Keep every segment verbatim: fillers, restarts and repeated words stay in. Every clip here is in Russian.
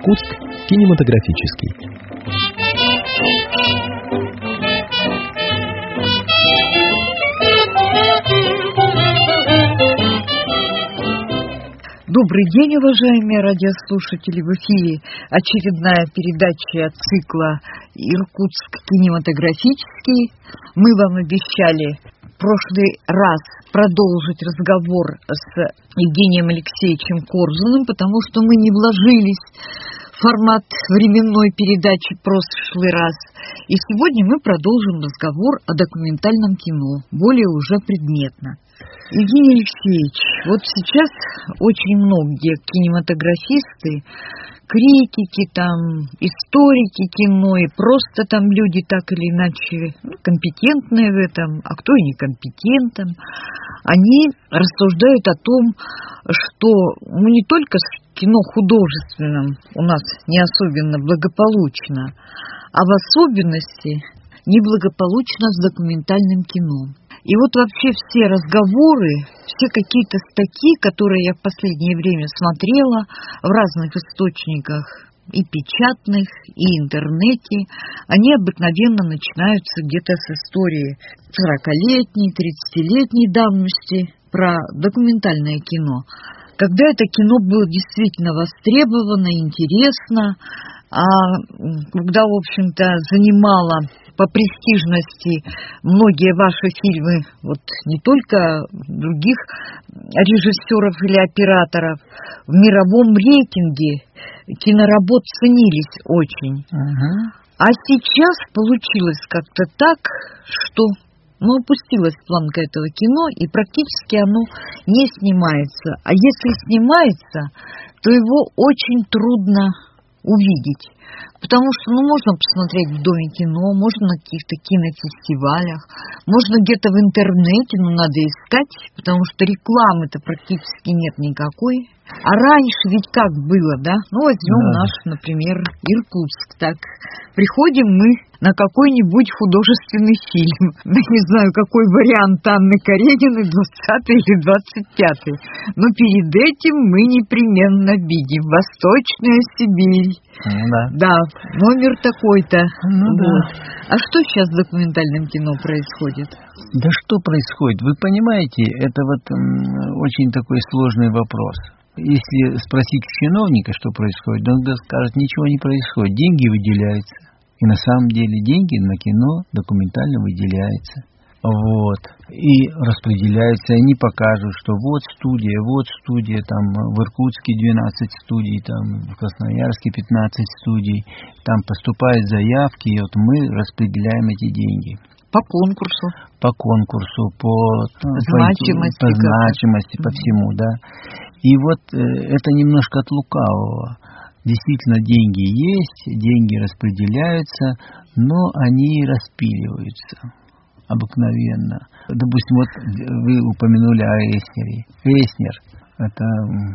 Иркутск кинематографический. Добрый день, уважаемые радиослушатели! В эфире очередная передача цикла «Иркутск кинематографический». Мы вам обещали в прошлый раз продолжить разговор с Евгением Алексеевичем Корзуным, потому что мы не вложились в формат временной передачи в прошлый раз. И сегодня мы продолжим разговор о документальном кино, более уже предметно. Евгений Алексеевич, вот сейчас очень многие кинематографисты, критики, там, историки кино и просто там люди так или иначе ну, компетентные в этом, а кто и некомпетентен, они рассуждают о том, что ну, не только в кино художественном у нас не особенно благополучно, а в особенности неблагополучно с документальным кино. И вот вообще все разговоры, все какие-то статьи, которые я в последнее время смотрела в разных источниках, и печатных, и интернете, они обыкновенно начинаются где-то с истории сорокалетней, тридцатилетней давности про документальное кино. Когда это кино было действительно востребовано, интересно, а когда, в общем-то, занимало по престижности многие ваши фильмы, вот не только других режиссеров или операторов, в мировом рейтинге киноработ ценились очень. Uh-huh. А сейчас получилось как-то так, что ну, опустилась планка этого кино, и практически оно не снимается. А если снимается, то его очень трудно увидеть. Потому что, ну, можно посмотреть в Доме кино, можно на каких-то кинофестивалях, можно где-то в интернете, но надо искать, потому что рекламы-то практически нет никакой. А раньше ведь как было, да? Ну, возьмем да. наш, например, Иркутск, так. Приходим мы на какой-нибудь художественный фильм. Ну, не знаю, какой вариант Анны Карениной, двадцатый или двадцать пятый. Но перед этим мы непременно видим «Восточная Сибирь». Да. Да, номер такой-то. Ну, вот. да. А что сейчас с документальным кино происходит? Да что происходит? Вы понимаете, это вот м, очень такой сложный вопрос. Если спросить чиновника, что происходит, он скажет, ничего не происходит, деньги выделяются. И на самом деле деньги на кино документально выделяются. Вот. И распределяются, они покажут, что вот студия, вот студия, там в Иркутске двенадцать студий, там в Красноярске пятнадцать студий, там поступают заявки, и вот мы распределяем эти деньги. По конкурсу. По конкурсу, по значимости, по, значимости, по всему, да. И вот э, это немножко от лукавого. Действительно, деньги есть, деньги распределяются, но они распиливаются обыкновенно. Допустим, вот вы упомянули о Эснере. Эснер – это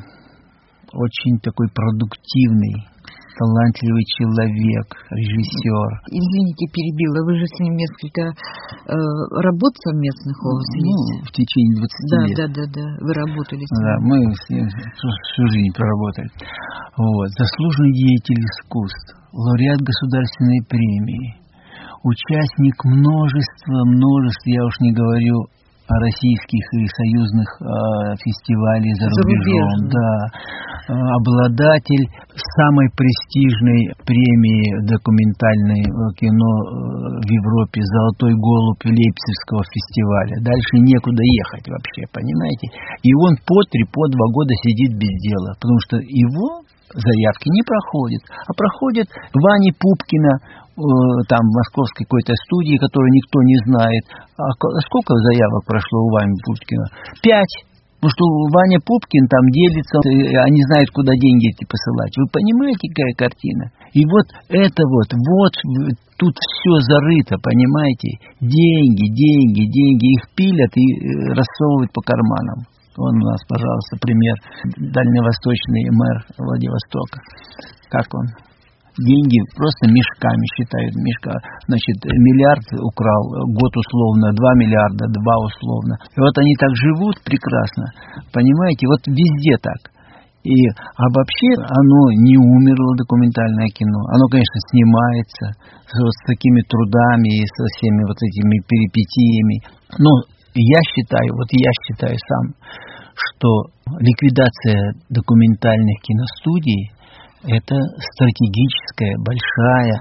очень такой продуктивный, талантливый человек, режиссер. Извините, перебила. Вы же с ним несколько э, работ совместных у вас ну, есть? В течение двадцати да, лет. Да, да, да. Вы работали с ним. Да, мы с ним всю жизнь проработали. Вот. Заслуженный деятель искусств, лауреат государственной премии, участник множества, множества, я уж не говорю о российских и союзных э, фестивалей за рубежом, да, э, обладатель самой престижной премии документальной кино э, в Европе, «Золотой голубь» Лейпцигского фестиваля. Дальше некуда ехать вообще, понимаете? И он по три, по два года сидит без дела, потому что его заявки не проходят, а проходят Вани Пупкина, там в московской какой-то студии, которую никто не знает. А сколько заявок прошло у Вани Пупкина? Пять. Потому что Ваня Пупкин там делится, они знают, куда деньги эти посылать. Вы понимаете, какая картина? И вот это вот, вот тут все зарыто, понимаете? Деньги, деньги, деньги. Их пилят и рассовывают по карманам. Вон у нас, пожалуйста, пример. Дальневосточный мэр Владивостока. Как он? Деньги просто мешками считают. Мешка, значит, миллиард украл, год условно, два миллиарда, два условно. И вот они так живут прекрасно. Понимаете, вот везде так. И, а вообще оно не умерло, документальное кино. Оно, конечно, снимается с, вот, с такими трудами и со всеми вот этими перипетиями. Но я считаю, вот я считаю сам, что ликвидация документальных киностудий – это стратегическая, большая,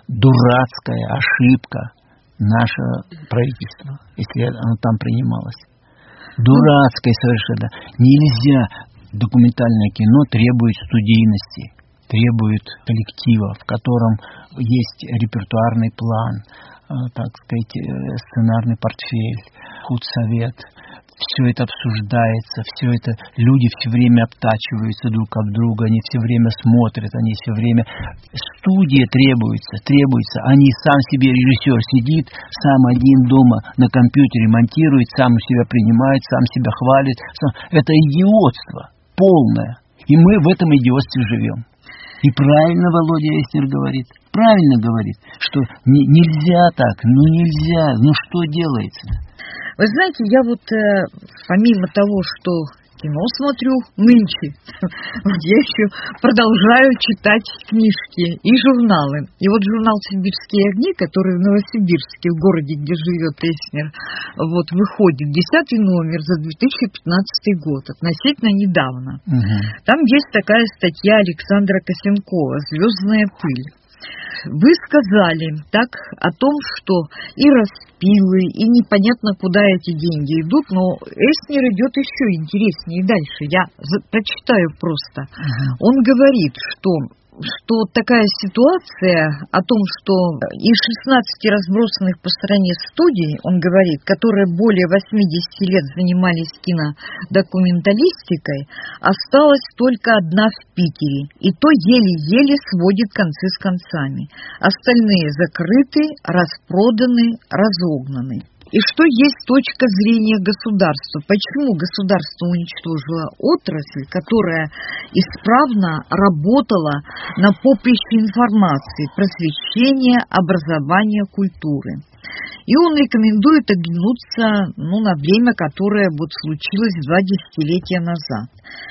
дурацкая ошибка нашего правительства, если оно там принималось. Дурацкая совершенно. Нельзя. Документальное кино требует студийности, требует коллектива, в котором есть репертуарный план, так сказать, сценарный портфель, худсовет. Все это обсуждается, все это, люди все время обтачиваются друг об друга, они все время смотрят, они все время... Студия требуется, требуется, а не сам себе режиссер сидит, сам один дома на компьютере монтирует, сам себя принимает, сам себя хвалит. Это идиотство полное, и мы в этом идиотстве живем. И правильно Володя Эснер говорит, правильно говорит, что не, нельзя так, ну нельзя, ну что делается? Вы знаете, я вот э, помимо того, что кино смотрю нынче, вот я еще продолжаю читать книжки и журналы. И вот журнал «Сибирские огни», который в Новосибирске, в городе, где живет Эснер, вот выходит, десятый номер за две тысячи пятнадцатый год, относительно недавно. Угу. Там есть такая статья Александра Косенкова «Звездная пыль». Вы сказали так о том, что и распилы, и непонятно, куда эти деньги идут, но Эснер идет еще интереснее дальше. Я прочитаю просто. Uh-huh. Он говорит, что, что такая ситуация о том, что из шестнадцати разбросанных по стране студий, он говорит, которые более восьмидесяти лет занимались кинодокументалистикой, осталась только одна в Питере, и то еле-еле сводит концы с концами. Остальные закрыты, распроданы, разогнаны. И что есть точка зрения государства? Почему государство уничтожило отрасль, которая исправно работала на поприще информации, просвещения, образования, культуры? И он рекомендует оглянуться ну, на время, которое вот случилось два десятилетия назад.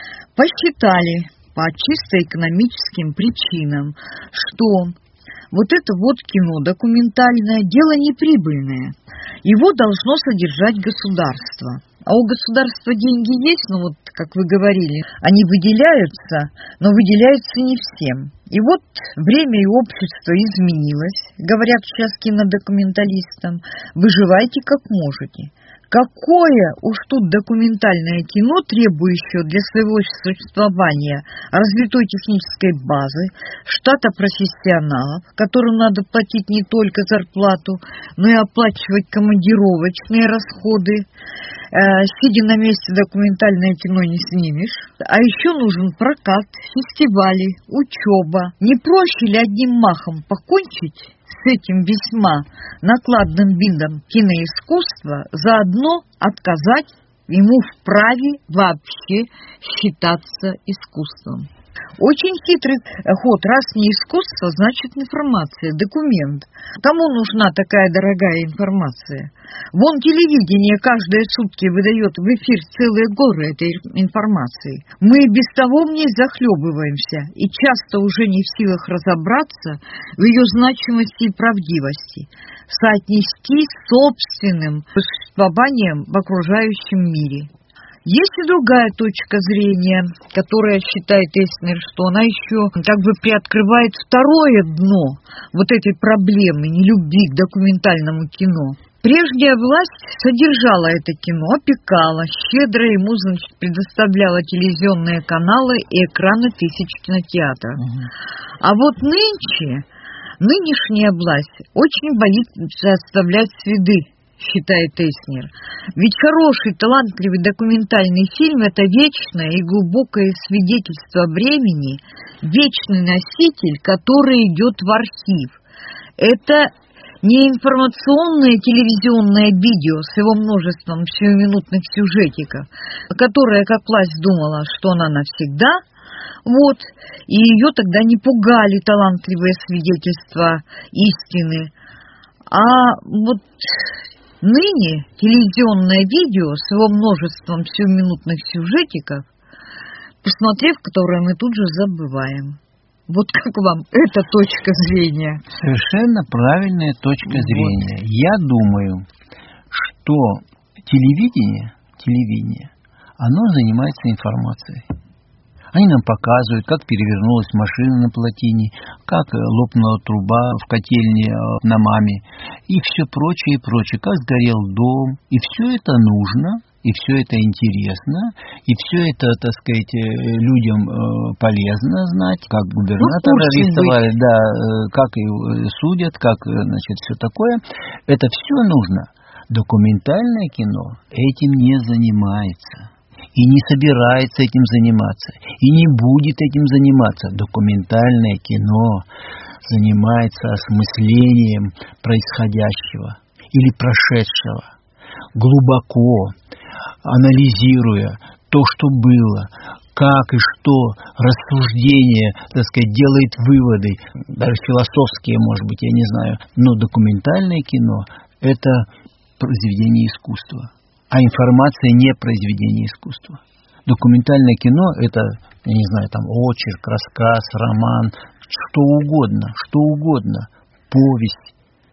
Посчитали по чисто экономическим причинам, что вот это вот кино документальное, дело неприбыльное. Его должно содержать государство. А у государства деньги есть, ну вот, как вы говорили, они выделяются, но выделяются не всем. И вот время и общество изменилось, говорят сейчас кинодокументалистам, выживайте как можете. Какое уж тут документальное кино, требующее для своего существования развитой технической базы, штата профессионалов, которым надо платить не только зарплату, но и оплачивать командировочные расходы. Э, сидя на месте документальное кино не снимешь. А еще нужен прокат, фестивали, учеба. Не проще ли одним махом покончить с этим весьма накладным видом киноискусства, заодно отказать ему в праве вообще считаться искусством? Очень хитрый ход. Раз не искусство, значит информация, документ. Кому нужна такая дорогая информация? Вон телевидение каждые сутки выдает в эфир целые горы этой информации. Мы без того в ней захлебываемся и часто уже не в силах разобраться в ее значимости и правдивости, соотнести с собственным существованием в окружающем мире. Есть и другая точка зрения, которая считает Эснер, что она еще как бы приоткрывает второе дно вот этой проблемы нелюбви к документальному кино. Прежняя власть содержала это кино, опекала, щедро ему, значит, предоставляла телевизионные каналы и экраны тысяч кинотеатров. Угу. А вот нынче, нынешняя власть очень боится оставлять следы, считает Эснер. Ведь хороший, талантливый документальный фильм – это вечное и глубокое свидетельство времени, вечный носитель, который идет в архив. Это не информационное телевизионное видео с его множеством сиюминутных сюжетиков, которое, как власть думала, что она навсегда, вот, и ее тогда не пугали талантливые свидетельства истины. А вот ныне телевизионное видео с его множеством сиюминутных сюжетиков посмотрев которые мы тут же забываем. Вот как вам эта точка зрения? Совершенно правильная точка зрения. Вот. Я думаю, что телевидение, телевидение, оно занимается информацией. Они нам показывают, как перевернулась машина на плотине, как лопнула труба в котельне на МАМе, и все прочее, и прочее, как сгорел дом. И все это нужно, и все это интересно, и все это, так сказать, людям полезно знать, как губернатора ну, арестовали, да, как и судят, как, значит, все такое. Это все нужно. Документальное кино этим не занимается. И не собирается этим заниматься, и не будет этим заниматься. Документальное кино занимается осмыслением происходящего или прошедшего, глубоко анализируя то, что было, как и что, рассуждение, так сказать, делает выводы, даже философские, может быть, я не знаю. Но документальное кино – это произведение искусства. А информация не произведение искусства. Документальное кино – это, я не знаю, там очерк, рассказ, роман, что угодно, что угодно, повесть.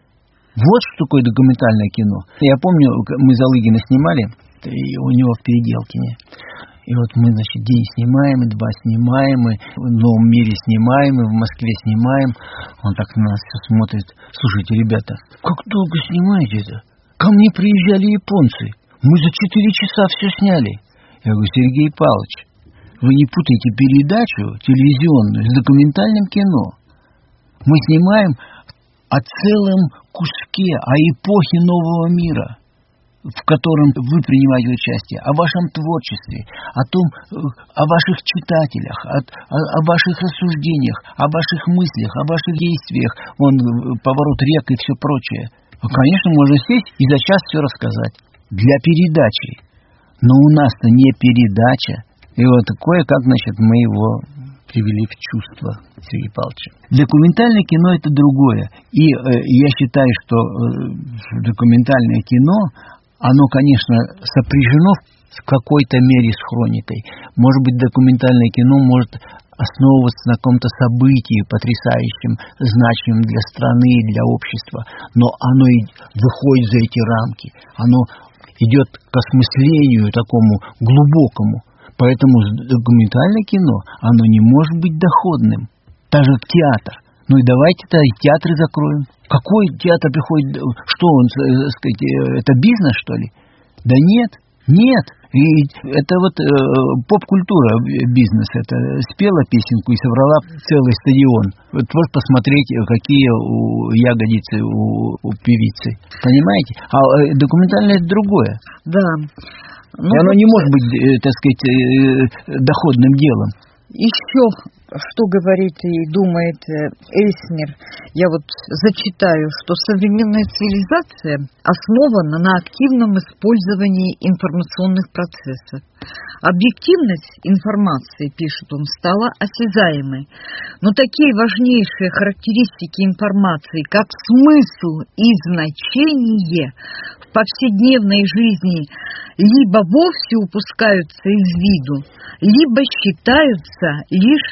Вот что такое документальное кино. Я помню, мы Залыгина снимали, и у него в Переделкине. И вот мы, значит, день снимаем, и два снимаем, и в Новом мире снимаем, и в Москве снимаем. Он так на нас все смотрит. Слушайте, ребята, как долго снимаете это? Ко мне приезжали японцы. Мы за четыре часа все сняли. Я говорю, Сергей Павлович, вы не путайте передачу телевизионную с документальным кино. Мы снимаем о целом куске, о эпохе нового мира, в котором вы принимаете участие, о вашем творчестве, о том, о ваших читателях, о, о, о ваших рассуждениях, о ваших мыслях, о ваших действиях, вон, поворот рек и все прочее. Конечно, можно сесть и за час все рассказать. Для передачи. Но у нас-то не передача. И вот кое-как, значит, мы его привели в чувство, Сергей Павлович. Документальное кино – это другое. И э, я считаю, что э, документальное кино, оно, конечно, сопряжено в какой-то мере с хроникой. Может быть, документальное кино может основываться на каком-то событии потрясающем, значимом для страны и для общества. Но оно и выходит за эти рамки. Оно идет к осмыслению такому глубокому. Поэтому документальное кино, оно не может быть доходным. Даже театр. Ну и давайте-то и театры закроем. Какой театр приходит? Что он, так сказать, это бизнес, что ли? Да нет, нет. И это вот э, поп-культура, бизнес. Это спела песенку и собрала целый стадион. Вот, вот посмотреть, какие у ягодицы у, у певицы. Понимаете? А э, документальное это другое. Да. Ну, и оно вот... не может быть, э, так сказать, э, доходным делом. Еще что говорит и думает Эйснер, я вот зачитаю, что современная цивилизация основана на активном использовании информационных процессов. Объективность информации, пишет он, стала осязаемой, но такие важнейшие характеристики информации, как смысл и значение, в повседневной жизни либо вовсе упускаются из виду, либо считаются лишь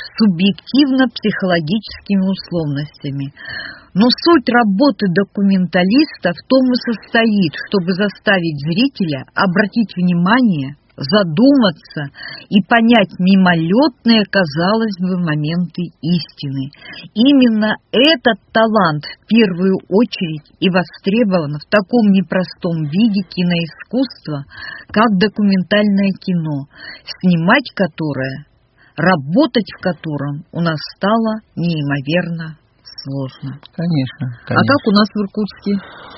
субъективно-психологическими условностями. Но суть работы документалиста в том и состоит, чтобы заставить зрителя обратить внимание, задуматься и понять мимолетные, казалось бы, моменты истины. Именно этот талант в первую очередь и востребован в таком непростом виде киноискусства, как документальное кино, снимать которое, работать в котором у нас стало неимоверно сложно. Конечно, конечно. А как у нас в Иркутске?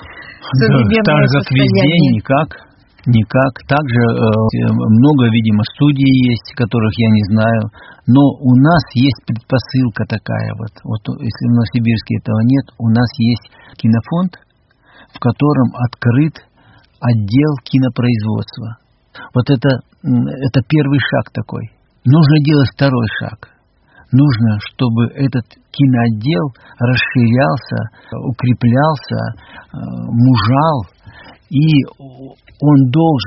Да, так же, как везде, никак. Никак. Также э, много, видимо, студий есть, которых я не знаю. Но у нас есть предпосылка такая вот. Вот если в Новосибирске этого нет, у нас есть кинофонд, в котором открыт отдел кинопроизводства. Вот это, это первый шаг такой. Нужно делать второй шаг. Нужно, чтобы этот киноотдел расширялся, укреплялся, мужал, и он должен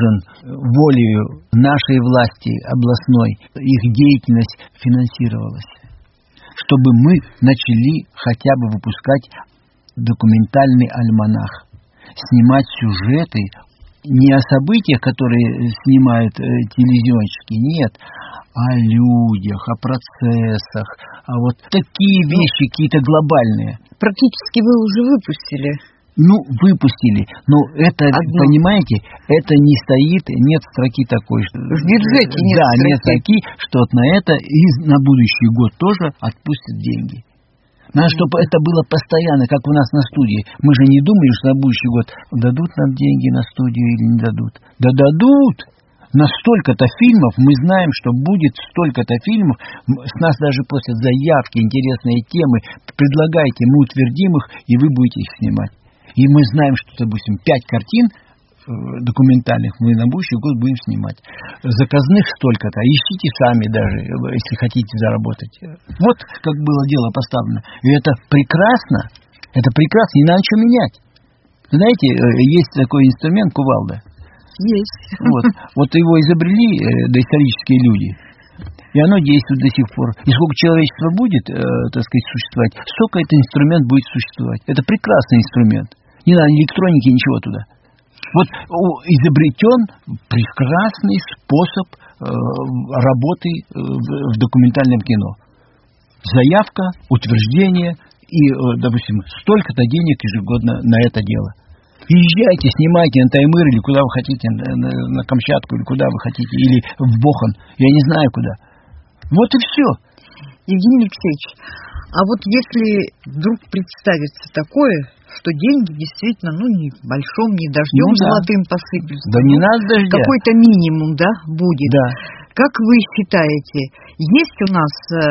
волею нашей власти областной их деятельность финансировалась, чтобы мы начали хотя бы выпускать документальный альманах, снимать сюжеты не о событиях, которые снимают э, телевизионщики, нет, о людях, о процессах, а вот такие вещи какие-то глобальные. Практически вы уже выпустили. Ну, выпустили, но это, Одно. Понимаете, это не стоит, нет строки такой. Что, в бюджете нет да, строки. нет строки, что вот на это и на будущий год тоже отпустят деньги. Надо, чтобы это было постоянно, как у нас на студии. Мы же не думали, что на будущий год дадут нам деньги на студию или не дадут. Да дадут! На столько-то фильмов, мы знаем, что будет столько-то фильмов, с нас даже просят заявки, интересные темы, предлагайте, мы утвердим их, и вы будете их снимать. И мы знаем, что, допустим, пять картин документальных мы на будущий год будем снимать. Заказных столько-то. Ищите сами даже, если хотите заработать. Вот как было дело поставлено. И это прекрасно. Это прекрасно. Не надо ничего менять. Знаете, есть такой инструмент кувалда. Есть. Вот, вот его изобрели э, доисторические люди. И оно действует до сих пор. И сколько человечества будет, э, так сказать, существовать, столько этот инструмент будет существовать. Это прекрасный инструмент. Не надо ни электроники, ничего туда. Вот изобретен прекрасный способ э, работы э, в, в документальном кино. Заявка, утверждение и, э, допустим, столько-то денег ежегодно на это дело. Езжайте, снимайте на Таймыр или куда вы хотите, на, на, на Камчатку или куда вы хотите, или в Бохан, я не знаю куда. Вот и все. Евгений Алексеевич, а вот если вдруг представится такое, что деньги действительно, ну, не большом, не дождем ну, да. золотым посыплются. Да не надо дождя. Какой-то минимум, да, будет. Да. Как вы считаете, есть у нас э,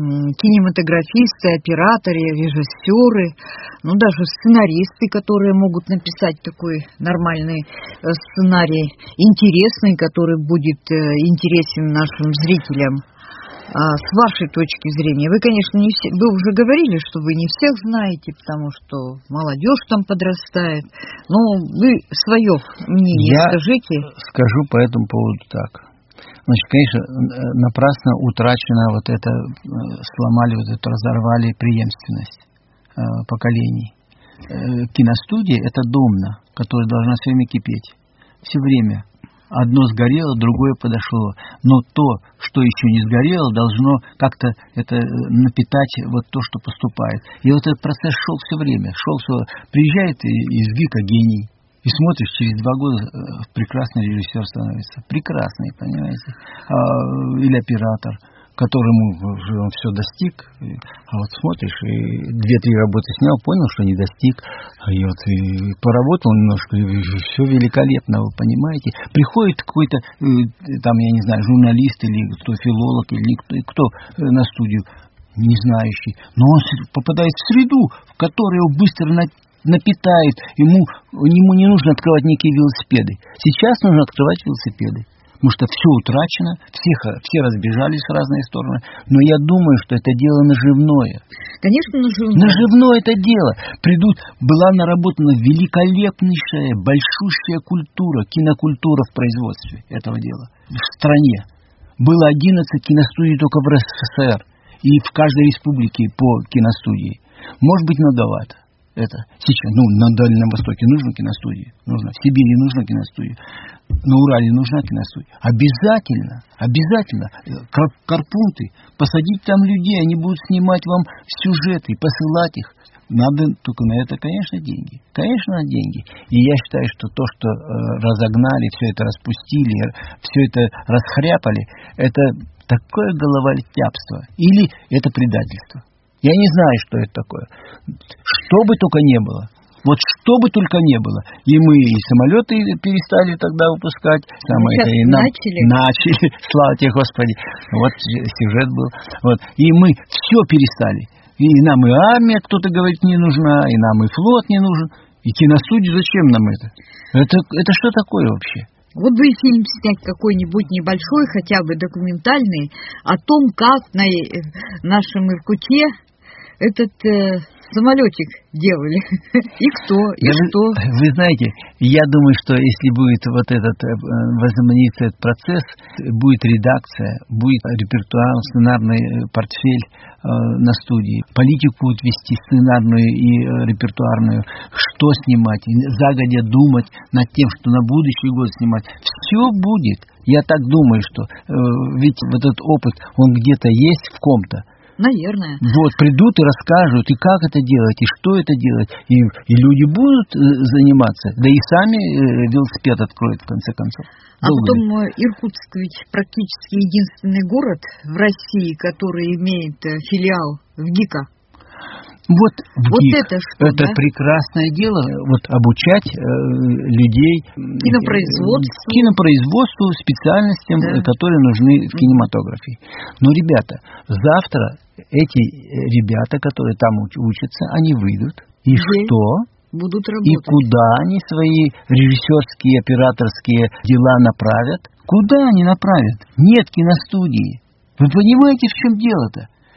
кинематографисты, операторы, режиссеры, ну, даже сценаристы, которые могут написать такой нормальный э, сценарий, интересный, который будет э, интересен нашим зрителям? А с вашей точки зрения, вы, конечно, не все, вы уже говорили, что вы не всех знаете, потому что молодежь там подрастает, но вы свое мнение Я скажите. Скажу по этому поводу так. Значит, конечно, напрасно утрачено вот это, сломали вот это, разорвали преемственность э, поколений. Э, киностудия — это домна, которая должна все время кипеть. Все время. Одно сгорело, другое подошло. Но то, что еще не сгорело, должно как-то это напитать вот то, что поступает. И вот этот процесс шел все время. Шел все. Приезжает из ВИКа гений. И смотришь, через два года прекрасный режиссер становится. Прекрасный, понимаете. А, или оператор, которому уже он все достиг. А вот смотришь, и две-три работы снял, понял, что не достиг. И вот и поработал немножко, и все великолепно, вы понимаете. Приходит какой-то, там, я не знаю, журналист или кто, филолог, или кто, кто на студию, не знающий. Но он попадает в среду, в которой его быстро на напитает, ему, ему не нужно открывать некие велосипеды. Сейчас нужно открывать велосипеды. Потому что все утрачено, всех, все разбежались в разные стороны. Но я думаю, что это дело наживное. Конечно, наживное. Наживное это дело. Придут, была наработана великолепнейшая, большущая культура, кинокультура в производстве этого дела. В стране. Было одиннадцать киностудий только в РСФСР. И в каждой республике по киностудии. Может быть, многовато. Это сейчас, ну, на Дальнем Востоке нужна киностудия, нужно, в Сибири нужна киностудия, на Урале нужна киностудия. Обязательно, обязательно, карпунты, посадить там людей, они будут снимать вам сюжеты, посылать их. Надо только на это, конечно, деньги. Конечно, на деньги. И я считаю, что то, что э, разогнали, все это распустили, все это расхряпали, это такое головотяпство. Или это предательство. Я не знаю, что это такое. Что бы только не было. Вот что бы только не было. И мы и самолеты перестали тогда выпускать. Самое это, и нам начали. Начали. Слава тебе, Господи. Вот сюжет был. Вот. И мы все перестали. И нам и армия, кто-то говорит, не нужна. И нам и флот не нужен. И киностудия, зачем нам это? Это, это что такое вообще? Вот бы фильм снять какой-нибудь небольшой, хотя бы документальный, о том, как на нашем Иркуте этот э, самолетик делали? И кто? И да что? Вы, вы знаете, я думаю, что если будет вот этот возобновится этот процесс, будет редакция, будет репертуар, сценарный портфель э, на студии. Политику будут вести сценарную и э, репертуарную. Что снимать? Загодя думать над тем, что на будущий год снимать. Все будет. Я так думаю, что э, ведь вот этот опыт, он где-то есть в ком-то. Наверное. Вот, придут и расскажут, и как это делать, и что это делать. И, и люди будут э, заниматься, да и сами э, велосипед откроют, в конце концов. А Долго потом ли? Иркутск ведь практически единственный город в России, который имеет э, филиал в ГИКа. Вот, в Вот ГИК. это что, Это да? прекрасное дело, вот обучать э, людей Кинопроизводству. кинопроизводству, специальностям, Да. э, которые нужны в кинематографии. Но, ребята, завтра эти ребята, которые там уч- учатся, они выйдут. И Где? что? Будут И работать. куда они свои режиссерские, операторские дела направят? Куда они направят? Нет киностудии. Вы понимаете, в чем дело-то?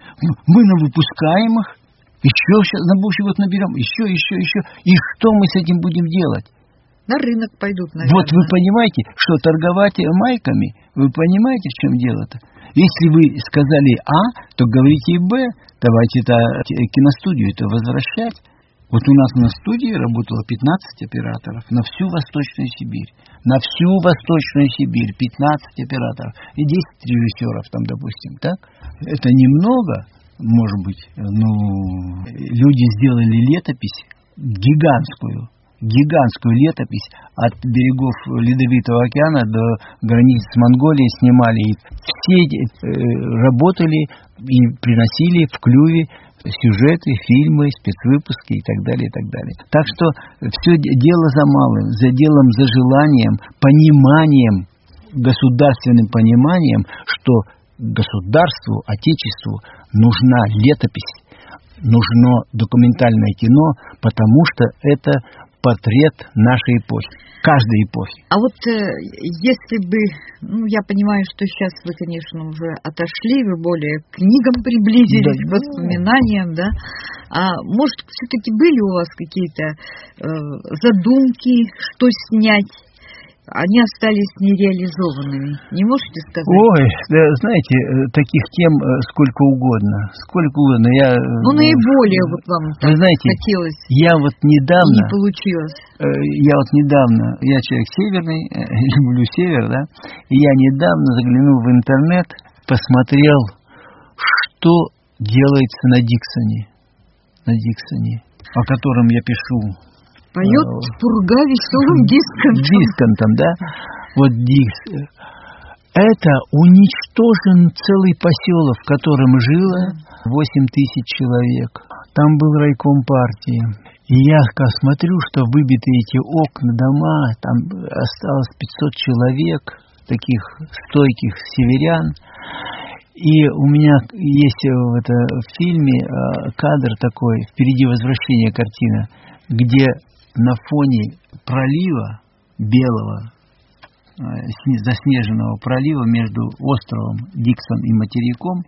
Мы на выпускаемых, еще сейчас на будущий год наберем, еще, еще, еще. И что мы с этим будем делать? На рынок пойдут, наверное. Вот вы понимаете, что торговать майками, вы понимаете, в чем дело-то? Если вы сказали А, то говорите и Б. Давайте это киностудию это возвращать. Вот у нас на студии работало пятнадцать операторов на всю Восточную Сибирь. На всю Восточную Сибирь пятнадцать операторов. И десять режиссеров там, допустим, так? Это немного, может быть. Ну, люди сделали летопись гигантскую. Гигантскую летопись от берегов Ледовитого океана до границ с Монголией снимали. И все э, работали и приносили в клюве сюжеты, фильмы, спецвыпуски и так далее, и так далее. Так что все дело за малым, за делом, за желанием, пониманием, государственным пониманием, что государству, отечеству нужна летопись, нужно документальное кино, потому что это портрет нашей эпохи, каждой эпохи. А вот э, если бы, ну, я понимаю, что сейчас вы, конечно, уже отошли, вы более к книгам приблизились, Да, к воспоминаниям, да, а может, все-таки были у вас какие-то э, задумки, что снять? Они остались нереализованными. Не можете сказать? Ой, да, знаете, таких тем сколько угодно. Сколько угодно. Я, ну, наиболее вот вам так вы знаете, хотелось. Я вот недавно... Не получилось. Я вот недавно... Я человек северный, люблю север, да? И я недавно заглянул в интернет, посмотрел, что делается на Диксоне. На Диксоне, о котором я пишу. Поет пурга веселым дисконтом. Дисконтом, да? Вот диск. Это уничтожен целый поселок, в котором жило восемь тысяч человек. Там был райком партии. И я как смотрю, что выбиты эти окна, дома, там осталось пятьсот человек, таких стойких северян. И у меня есть в, это, в фильме кадр такой, впереди возвращения картина, где на фоне пролива белого, заснеженного пролива между островом Диксон и материком,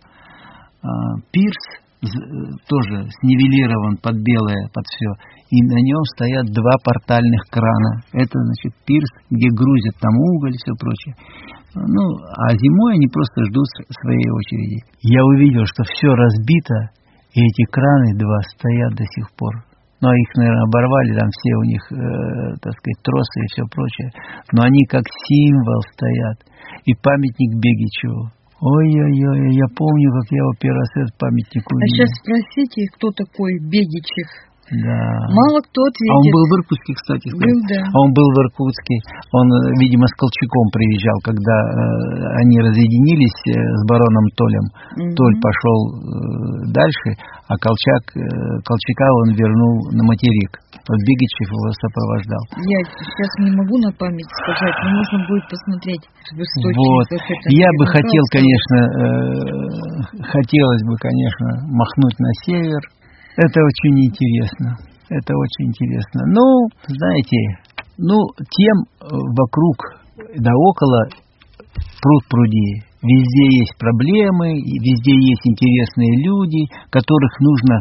пирс тоже снивелирован под белое, под все, и на нем стоят два портальных крана. Это, значит, пирс, где грузят там уголь и все прочее. Ну, а зимой они просто ждут своей очереди. Я увидел, что все разбито, и эти краны два стоят до сих пор. Ну, их, наверное, оборвали, там все у них, э, так сказать, тросы и все прочее. Но они как символ стоят. И памятник Бегичеву. Ой-ой-ой, я помню, как я его первый раз этот памятник увидел. А сейчас спросите, кто такой Бегичев? Да. Мало кто ответит. А он был в Иркутске, кстати. Был, да. А он был в Иркутске. Он, видимо, с Колчаком приезжал, когда э, они разъединились э, с бароном Толем. Mm-hmm. Толь пошел э, дальше, а Колчак, э, Колчака он вернул на материк. Вот Бегичев его сопровождал. Я сейчас не могу на память сказать, но нужно будет посмотреть в источниках. Вот. Я бы хотел, конечно, э, хотелось бы, конечно, махнуть на север. Это очень интересно. Это очень интересно. Ну, знаете, ну, тем вокруг да около пруд пруди. Везде есть проблемы, везде есть интересные люди, которых нужно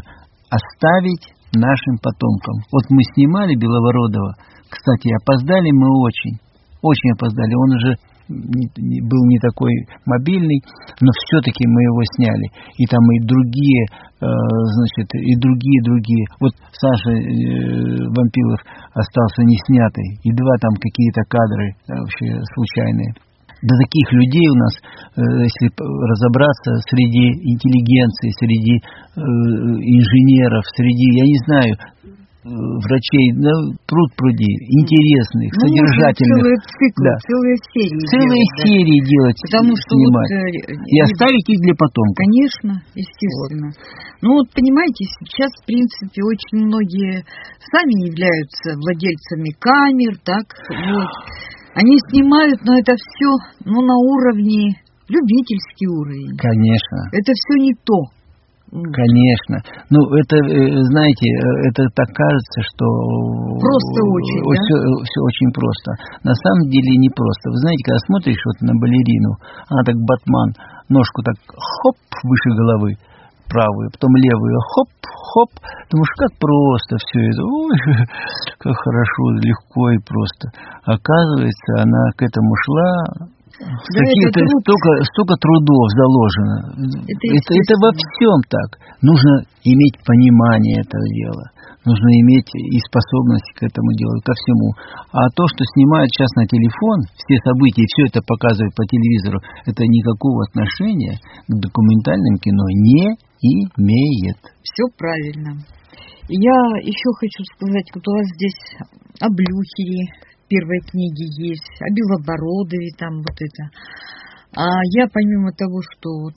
оставить нашим потомкам. Вот мы снимали Белобородова, кстати, опоздали мы очень, очень опоздали. Он уже был не такой мобильный, но все-таки мы его сняли. И там и другие, значит, и другие, другие. Вот Саша Вампилов остался не снятый, и два там какие-то кадры вообще случайные. Да таких людей у нас, если разобраться, среди интеллигенции, среди инженеров, среди, я не знаю, врачей, ну, пруд пруди, интересных, ну, содержательных. Целые циклы, да. целые серии Целые делать, серии да. делать, потому что снимать. Вот, и оставить их для потомков. Конечно, естественно. Вот. Ну вот, понимаете, сейчас, в принципе, очень многие сами являются владельцами камер, так, вот. Они снимают, но это все, ну, на уровне, любительский уровень. Конечно. Это все не то. Конечно. Ну, это, знаете, это так кажется, что... Просто очень, все, да? Все очень просто. На самом деле не просто. Вы знаете, когда смотришь вот на балерину, она так батман, ножку так хоп выше головы, правую, потом левую хоп, хоп. Думаешь, как просто все это. Ой, как хорошо, легко и просто. Оказывается, она к этому шла... Да, Какие-то труд... столько, столько трудов заложено. Это, это, это во всем так. Нужно иметь понимание этого дела. Нужно иметь и способность к этому делу, ко всему. А то, что снимают сейчас на телефон, все события, все это показывают по телевизору, это никакого отношения к документальному кино не имеет. Все правильно. Я еще хочу сказать, вот у вас здесь о Блюхере первой книги есть, о Белобородове там вот это. А я помимо того, что вот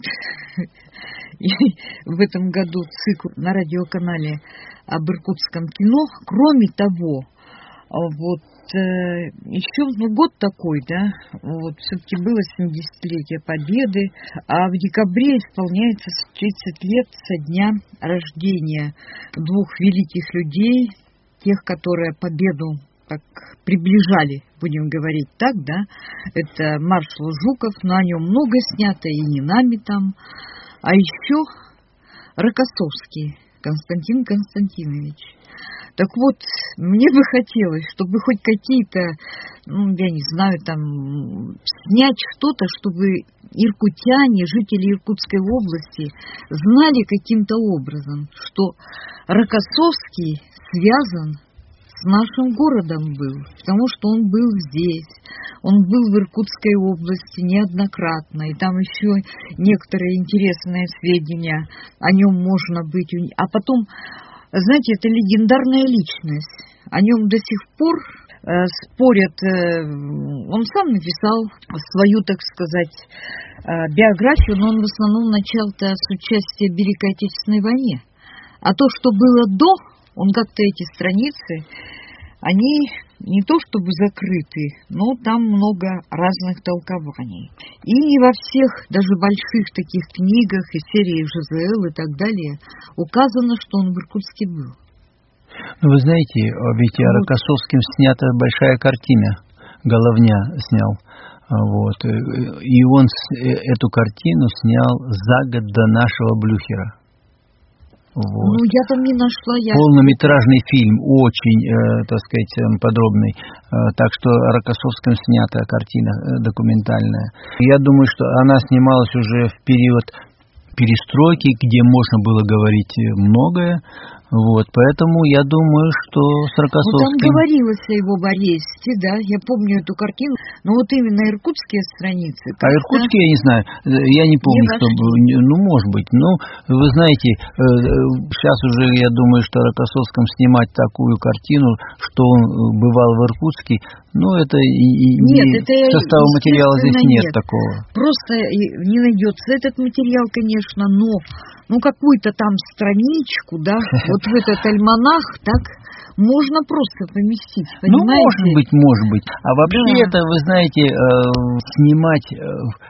в этом году цикл на радиоканале об иркутском кино, кроме того, вот еще ну, год такой, да, вот все-таки было семидесятилетие Победы, а в декабре исполняется тридцать лет со дня рождения двух великих людей, тех, которые победу так приближали, будем говорить так, да, это маршал Жуков, но о нем много снято, и не нами там, а еще Рокоссовский Константин Константинович. Так вот, мне бы хотелось, чтобы хоть какие-то, ну, я не знаю, там, снять что-то, чтобы иркутяне, жители Иркутской области знали каким-то образом, что Рокоссовский связан с нашим городом был, потому что он был здесь, он был в Иркутской области неоднократно, и там еще некоторые интересные сведения о нем можно быть. А потом, знаете, это легендарная личность, о нем до сих пор э, спорят, э, он сам написал свою, так сказать, э, биографию, но он в основном начал-то с участия в Великой Отечественной войне. А то, что было до, он как-то эти страницы, они не то чтобы закрыты, но там много разных толкований. И не во всех, даже больших таких книгах и серии ЖЗЛ и так далее, указано, что он в Иркутске был. Ну, вы знаете, ведь о Рокоссовском снята большая картина, Головня снял. Вот. И он эту картину снял за год до нашего Блюхера. Вот. Ну, я там не нашла. Я... Полнометражный фильм, очень, э, так сказать, подробный. Э, так что о Рокоссовском снята картина э, документальная. Я думаю, что она снималась уже в период перестройки, где можно было говорить многое. Вот, поэтому я думаю, что с Рокоссовским... Ну, там говорилось о его аресте, да, я помню эту картину, но вот именно иркутские страницы... А иркутские, я не знаю, я не помню, не что... Ну, может быть, ну, вы знаете, сейчас уже, я думаю, что о Рокоссовском снимать такую картину, что он бывал в Иркутске, ну, это и нет, не... это состава материала здесь нет, нет такого. Просто не найдется этот материал, конечно, но... Ну, какую-то там страничку, да, вот в этот альманах, так, можно просто поместить, понимаете? Ну, может быть, может быть. А вообще да. это, вы знаете, э, снимать э,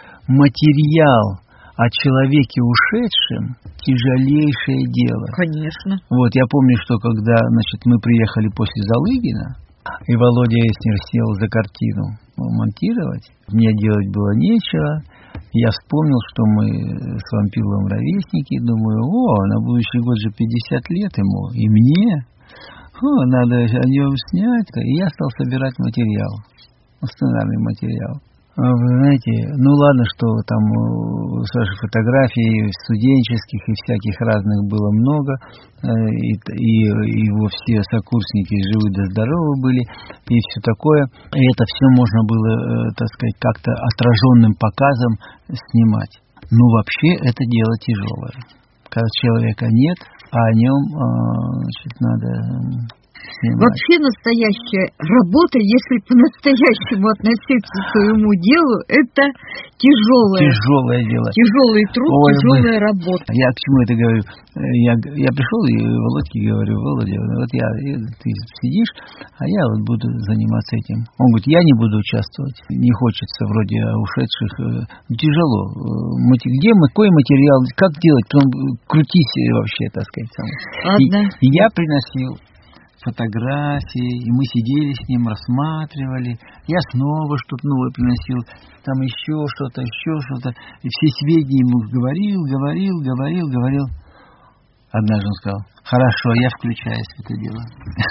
материал о человеке ушедшем – тяжелейшее дело. Конечно. Вот, я помню, что когда, значит, мы приехали после Залыгина, и Володя Эснер сел за картину монтировать, мне делать было нечего. Я вспомнил, что мы с Вампиловым ровесники, думаю, о, на будущий год же пятьдесят лет ему, и мне, о, надо о нем снять. И я стал собирать материал, сценарный материал. Вы знаете, ну ладно, что там у Саши фотографий студенческих и всяких разных было много, и, и его все сокурсники живы да здоровы были, и все такое. И это все можно было, так сказать, как-то отраженным показом снимать. Ну, вообще, это дело тяжелое. Когда человека нет, а о нем, значит, надо... снимать. Вообще настоящая работа, если по-настоящему относиться к своему делу, это тяжелое. Тяжелое дело. Тяжелый труд, Ой, тяжелая мы... работа. Я к чему это говорю? Я, я пришел и Володьке говорю, Володя, вот я, ты сидишь, а я вот буду заниматься этим. Он говорит, я не буду участвовать. Не хочется вроде ушедших. Тяжело. Где какой материал, как делать? Потом крутись вообще, так сказать. Ладно. И, и я приносил фотографии, и мы сидели с ним, рассматривали. Я снова что-то новое приносил, там еще что-то, еще что-то. И все сведения ему говорил, говорил, говорил, говорил. Однажды он сказал, хорошо, я включаюсь в это дело.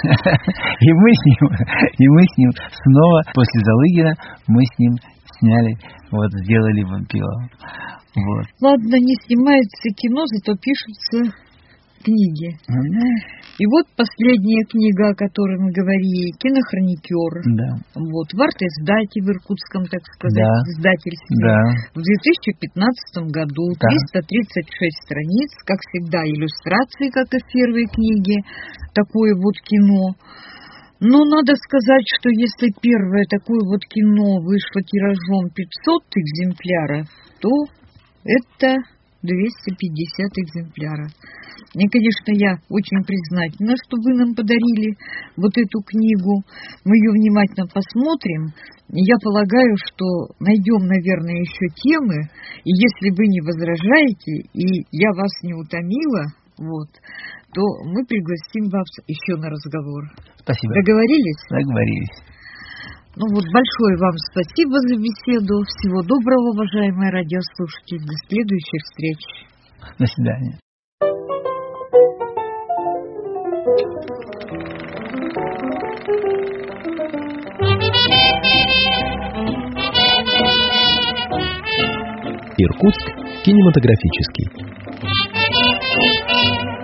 И мы с ним, и мы с ним снова, после Залыгина, мы с ним сняли, вот, сделали Вампилова. Вот. Ладно, не снимается кино, зато пишутся книги. И вот последняя книга, о которой мы говорили, «Кинохроникер». Да. Вот, в арт-издате в иркутском, так сказать, да. издательстве. Да. В две тысячи пятнадцатом году да. триста тридцать шесть страниц, как всегда, иллюстрации, как и в первой книге, такое вот кино. Но надо сказать, что если первое такое вот кино вышло тиражом пятьсот экземпляров, то это двести пятьдесят экземпляров. И, конечно, я очень признательна, что вы нам подарили вот эту книгу. Мы ее внимательно посмотрим. Я полагаю, что найдем, наверное, еще темы. И если вы не возражаете, и я вас не утомила, вот, то мы пригласим вас еще на разговор. Спасибо. Договорились? Договорились. Ну вот, большое вам спасибо за беседу. Всего доброго, уважаемые радиослушатели. До следующих встреч. До свидания. Иркутск кинематографический.